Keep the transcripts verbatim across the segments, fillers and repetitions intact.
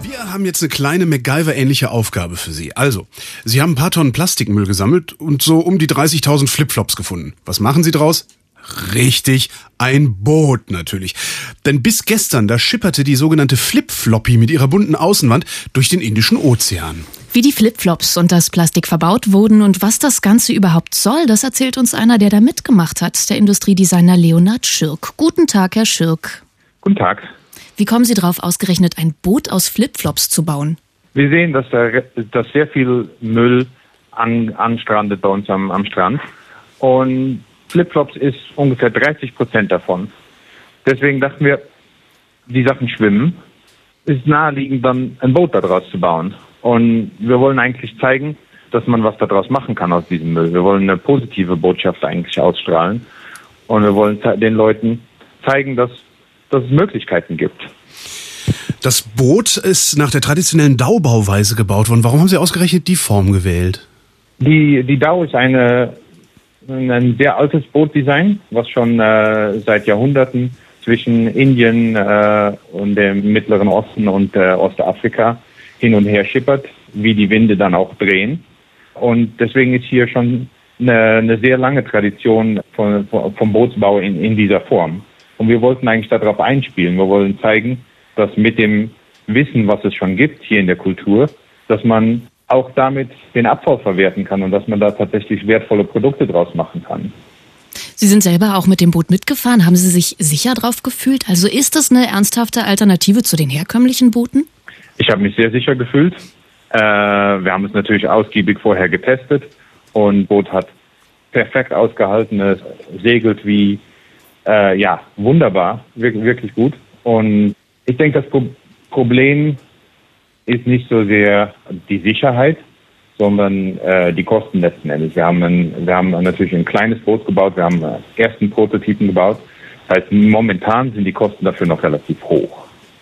Wir haben jetzt eine kleine MacGyver-ähnliche Aufgabe für Sie. Also, Sie haben ein paar Tonnen Plastikmüll gesammelt und so um die dreißigtausend Flipflops gefunden. Was machen Sie draus? Richtig, ein Boot natürlich. Denn bis gestern, da schipperte die sogenannte Flip-Floppy mit ihrer bunten Außenwand durch den Indischen Ozean. Wie die Flipflops und das Plastik verbaut wurden und was das Ganze überhaupt soll, das erzählt uns einer, der da mitgemacht hat, der Industriedesigner Leonhard Schirk. Guten Tag, Herr Schirk. Guten Tag. Wie kommen Sie drauf, ausgerechnet ein Boot aus Flipflops zu bauen? Wir sehen, dass, da, dass sehr viel Müll an, anstrandet bei uns am, am Strand. Und Flipflops ist ungefähr dreißig Prozent davon. Deswegen dachten wir, die Sachen schwimmen. Es ist naheliegend, dann ein Boot daraus zu bauen. Und wir wollen eigentlich zeigen, dass man was daraus machen kann aus diesem Müll. Wir wollen eine positive Botschaft eigentlich ausstrahlen. Und wir wollen den Leuten zeigen, dass, dass es Möglichkeiten gibt. Das Boot ist nach der traditionellen Dau-Bauweise gebaut worden. Warum haben Sie ausgerechnet die Form gewählt? Die, die Dau ist eine, ein sehr altes Bootdesign, was schon äh, seit Jahrhunderten zwischen Indien äh, und dem Mittleren Osten und äh, Ostafrika hin und her schippert, wie die Winde dann auch drehen. Und deswegen ist hier schon eine, eine sehr lange Tradition von, von, vom Bootsbau in, in dieser Form. Und wir wollten eigentlich darauf einspielen. Wir wollen zeigen, dass mit dem Wissen, was es schon gibt hier in der Kultur, dass man auch damit den Abfall verwerten kann und dass man da tatsächlich wertvolle Produkte draus machen kann. Sie sind selber auch mit dem Boot mitgefahren. Haben Sie sich sicher drauf gefühlt? Also ist das eine ernsthafte Alternative zu den herkömmlichen Booten? Ich habe mich sehr sicher gefühlt. Äh, wir haben es natürlich ausgiebig vorher getestet und das Boot hat perfekt ausgehalten. Es segelt wie, äh, ja, wunderbar, wirklich, wirklich gut. Und ich denke, das Pro- Problem ist nicht so sehr die Sicherheit, sondern äh, die Kosten letzten Endes. Wir haben, ein, wir haben natürlich ein kleines Boot gebaut, wir haben äh, ersten Prototypen gebaut. Das heißt, momentan sind die Kosten dafür noch relativ hoch.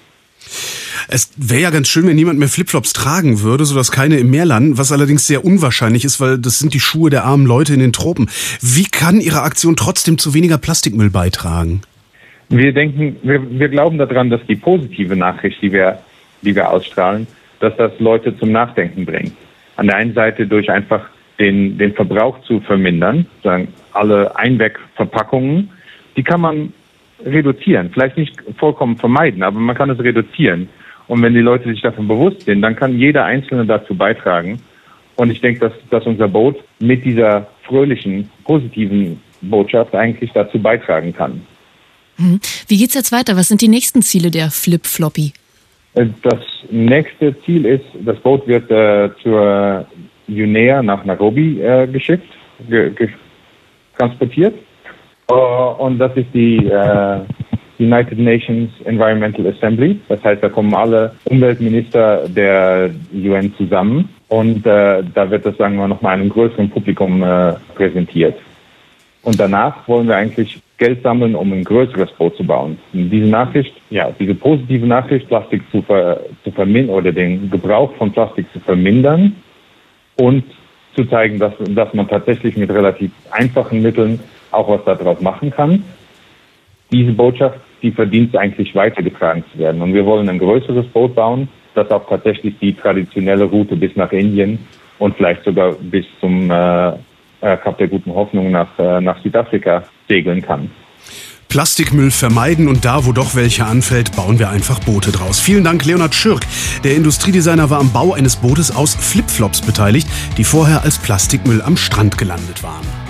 Es wäre ja ganz schön, wenn niemand mehr Flipflops tragen würde, sodass keine im Meer landen, was allerdings sehr unwahrscheinlich ist, weil das sind die Schuhe der armen Leute in den Tropen. Wie kann Ihre Aktion trotzdem zu weniger Plastikmüll beitragen? Wir denken, wir, wir glauben daran, dass die positive Nachricht, die wir, die wir ausstrahlen, dass das Leute zum Nachdenken bringt. An der einen Seite durch einfach den, den Verbrauch zu vermindern, sagen alle Einwegverpackungen, die kann man reduzieren, vielleicht nicht vollkommen vermeiden, aber man kann es reduzieren. Und wenn die Leute sich davon bewusst sind, dann kann jeder Einzelne dazu beitragen. Und ich denke, dass, dass unser Boot mit dieser fröhlichen, positiven Botschaft eigentlich dazu beitragen kann. Wie geht's jetzt weiter? Was sind die nächsten Ziele der Flip-Floppy? Das nächste Ziel ist, das Boot wird äh, zur UNEA nach Nairobi äh, geschickt, ge- ge- transportiert. Uh, und das ist die äh, United Nations Environmental Assembly. Das heißt, da kommen alle Umweltminister der U N zusammen und äh, da wird das, sagen wir, nochmal einem größeren Publikum äh, präsentiert. Und danach wollen wir eigentlich Geld sammeln, um ein größeres Boot zu bauen. Und diese Nachricht, ja, diese positive Nachricht, Plastik zu, ver, zu vermindern oder den Gebrauch von Plastik zu vermindern und zu zeigen, dass, dass man tatsächlich mit relativ einfachen Mitteln auch was daraus machen kann. Diese Botschaft, die verdient eigentlich weitergetragen zu werden. Und wir wollen ein größeres Boot bauen, das auch tatsächlich die traditionelle Route bis nach Indien und vielleicht sogar bis zum äh, Kap der Guten Hoffnung nach, äh, nach Südafrika segeln kann. Plastikmüll vermeiden und da, wo doch welcher anfällt, bauen wir einfach Boote draus. Vielen Dank, Leonhard Schirk. Der Industriedesigner war am Bau eines Bootes aus Flipflops beteiligt, die vorher als Plastikmüll am Strand gelandet waren.